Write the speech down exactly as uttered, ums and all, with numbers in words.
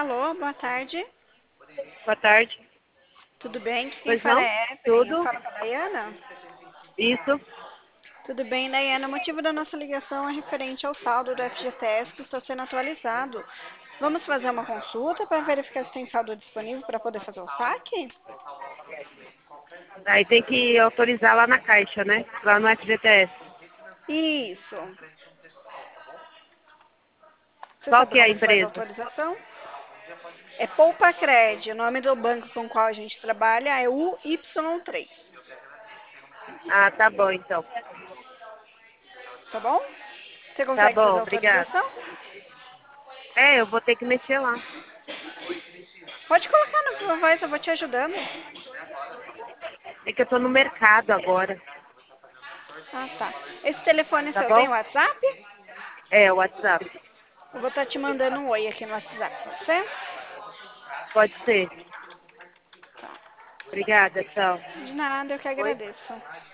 Alô, boa tarde. Boa tarde. Tudo bem? Quem Pois fala não? é Evelyn. Eu Tudo? falo com a Dayana. Isso? Tudo bem, Dayana? O motivo da nossa ligação é referente ao saldo do F G T S que está sendo atualizado. Vamos fazer uma consulta para verificar se tem saldo disponível para poder fazer o saque? Aí tem que autorizar lá na caixa, né? Lá no F G T S. Isso. Você Qual sabe que é a como que faz a empresa? autorização? É Poupa Cred. O nome do banco com o qual a gente trabalha é U Y três. Ah, tá bom então. Tá bom? Você Tá consegue fazer bom, a obrigada. autorização? É, eu vou ter que mexer lá. Pode colocar na sua voz, eu vou te ajudando. É que eu tô no mercado agora, Ah, tá. Esse telefone tá seu tem bom? WhatsApp? É, o WhatsApp. Eu vou estar te mandando um oi aqui no WhatsApp, pode ser? Pode ser. Obrigada, tchau. De nada, eu que Oi? agradeço.